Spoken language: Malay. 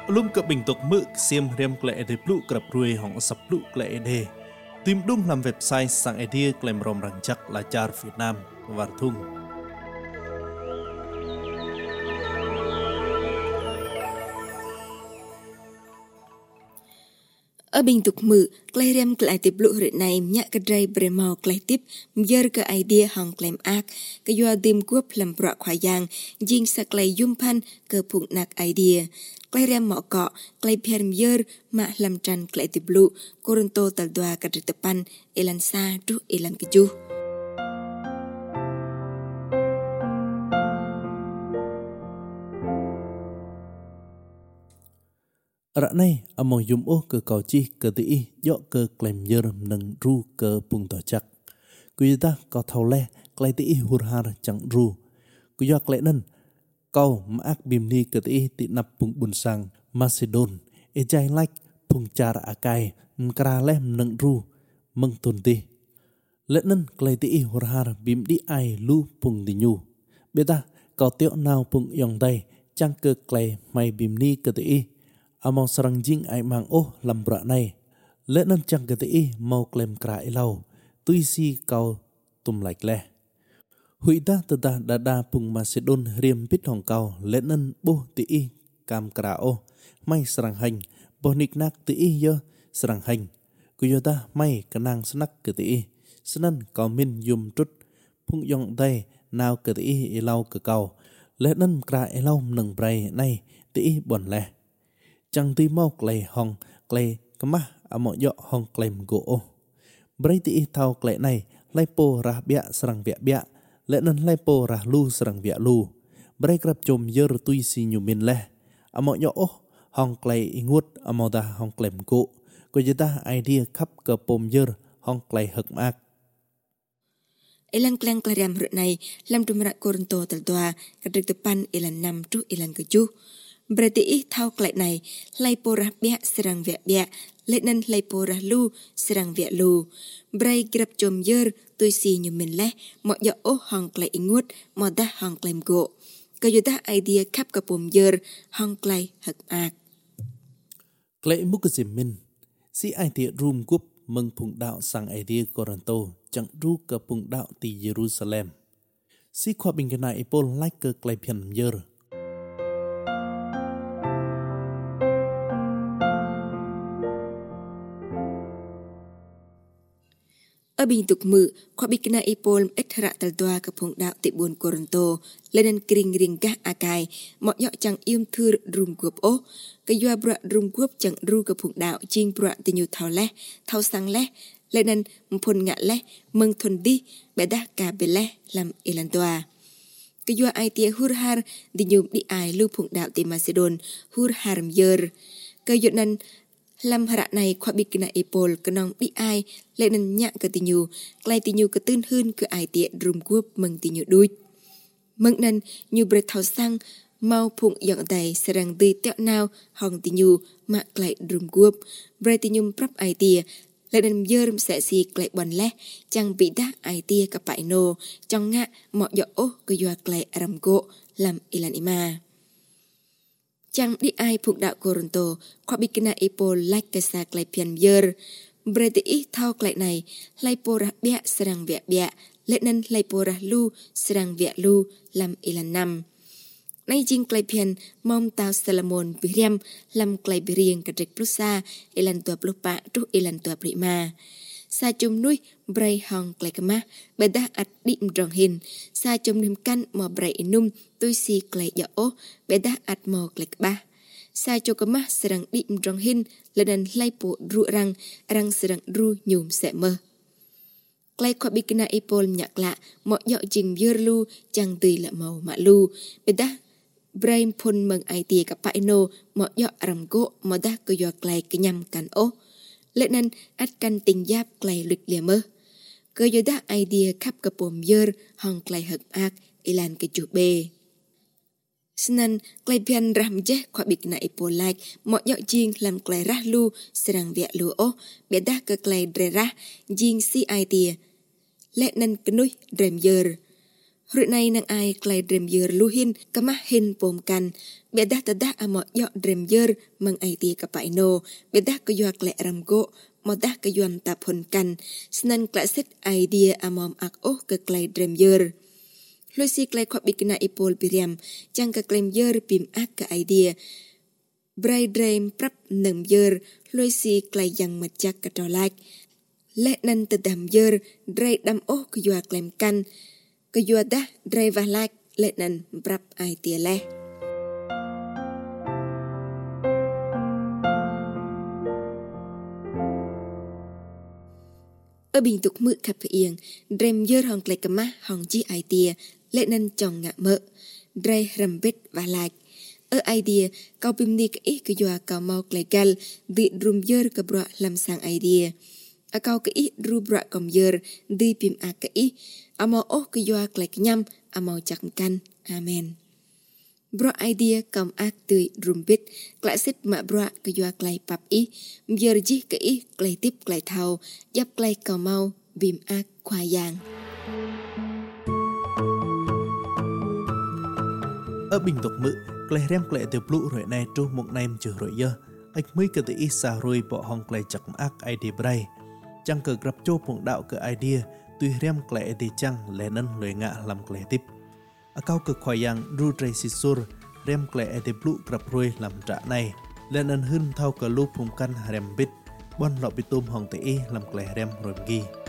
Lum cập bình tục mực xiêm riêng lệ để blu cập ruồi hỏng sập blu lệ đề tìm đúng làm website sang idea claim rom răng chắc là char Việt Nam và thung ở bình tục mực clay riêng lại tiếp blu rồi này nhạc cái dây bremo clay tiếp giờ cái idea hỏng claim ác cái doa tìm cướp làm bọa khoai giang jing sa clay yum pan cái phụng nạc idea clay riêng mỏ cọ clay pian giờ mà làm tràn clay tiếp blu Coronto tal doa cái depan elan sa tu elan keju Rạ này, amo yum o ke kau chi ke ti yo ke claim yer nang ru ke pung to chak. Kuyita kau thau le klai ti hurhar chang ru. Kuya klai nan kau maak bim ni ke ti nap pung bun sang Macedon. E jai like pung char akai mkra le nang ru meng tun ti. Le nan klai ti hurhar bim di ai lu pung di nyu. Beta kau teo nau pung yong dai chang ke klai mai bim ni ke ti among sarang jing ai mang lam bra này lẽ nan chang ke ti mau klem kra ilau tui si kau tum like le hui ta da pung Macedon riam pit hong kau lẽ nan bo ti kam kra mai sarang hành bonik nak ti yo sarang hành kuyota mai kanang snack ke ti sanan kau min yum trut pung yong dai nào ke ti ilau ke kau lẽ nan kra ilau nang brai này ti bon le chẳng ti mau clay hong clay kemah amo yo hong claim go berarti thau clay này lai po rah bia serang bia le nan lai po rah lu serang bia lu berai krap chom yer tui si nyumin le amo yo hong clay ingut amo da hong claim go ko jeta idea khắp ke pom yer hong clay hak mak elang klang klariam rut này lam tumra Coronto tal doa kadrik depan elan 6 tu elan 7 berarti thau klai này lai porah bia serang bia le nan lai porah lu serang bia lu brai grab chom yer tui si nyumin le mo yo hong klai ingut mo da hong klaim go kayuda idea khắp ka pom yer hong klai hak ak klai mukazim min si idea room gup meng phung đạo sang idea Coronto chẳng ru ka phung đạo ti Jerusalem si khwa bing kana ipol like ka klai phian yer ở bình tục mực khoa bị kena ipol ít hara tal doa ka phong đạo ti buôn Coronto lên kring ring gah akai mọi nhọ chẳng im thư rum guop cái doa bra rum guop chẳng ru ka phong đạo jing bra ti nyu thau sang le lên mpon ngạ le meng thon di beda ka bele làm elan doa cái doa ai tia hurhar di nyu di ai lu phong đạo ti Macedon hurhar yer cái doa nan lam hara này khoa bị kena ipol kenong di ai le nan nya ke tinyu klai tinyu ke tun hun ke ai tie rum guop meng tinyu duit meng nan nyu bre thau sang mau phung yang dai serang di teo nao hong tinyu ma klai rum guop bre tinyu prap ai tie le nan yer sẽ si klai bon le chang bị da ai tie ka pai no trong nga mo yo ke yo klai ram go lam ilan ima chẳng đi ai phụng đạo Coronto khoa bị kena ipol like cái sa klai pian yer berarti thau klai này lai porah bia serang bia lệ nan lai porah lu serang bia lu làm ilan 5 nay jing klai pian mom tao Salomon biriam làm klai birieng kadrek plusa ilan 24 tu ilan 25 sa chum nuôi bray hong klai kama beda at dim rong hin sa chum nim kan mo bray inum tui si klai ya beda at mo klai ba sa cho kama serang dim rong hin ledan lai po ru rang serang ru nyum se mơ klai ko bikina ipol nyak la mo yo jing yer lu chang tui la mau ma lu beda bray pon meng ai ti ka pa no mo yo ram go mo da ko yo klai kenyam kan lệ nan at kan tình giáp klai lịch lìa mơ cơ yo da idea khắp ka pom yer hong klai hak ak ilan ke chu be snan klai pian ram je khoa bik na ipol like mo yo jing lam klai rah lu serang bia lu be da ka klai dre rah jing si idea lệ nan knui drem yer Rượu này nàng ai clay drem yer luhin kama hin pom kan. Bedah tadah amo yok drem yer mang ai tia kapaino. Bedah kayua clay ramgo. Modah kayuan tapon kan. Senan klasit idea amom ak ke clay drem yer. Lucy clay khop bikna ipol biriam. Chang ke claim yer pim ak ke idea. Bray drem prap nem yer. Lucy clay yang mejak ke dolak. Lek nan tedam yer. Dray dam kayua claim kan. Kayua dah dray valak. Lek nan prap idea leh. Ở bình tục mự khắp yên, drem yer hong clay kama hong chi idea. Lệ nên chồng ngạ mợ, dray rầm bít và lạc. Ở idea, kau pim ni cái cái doa kau mau clay gal, di drum yer ke bro lam sang idea. A kau cái drum bro kom yer, di pim a cái amau cái doa clay nyam, amau chak kan. Amen. Bro idea kom ak tui drum bít, clay sit ma bro cái doa clay pap yer ji cái clay tip clay thau, yap clay kau mau bim ak khoa yang. Ở bình tục mự, clay rem clay từ blue rồi này tru một nem chữ rồi giờ. Ách mới cái tự xa rồi bỏ hong clay chặt ác idea bray. Chẳng cờ gặp chô phong đạo cái idea, tuy rem clay thì chẳng lẽ nâng lời ngạ làm clay tiếp. Ở cao cực khoai yang ru tray si sur, rem clay từ blue gặp rồi làm trả này. Lẽ nâng hơn thao cờ lúc phong căn rem bít, bon lọ bị tôm hong tự làm clay rem rồi ghi.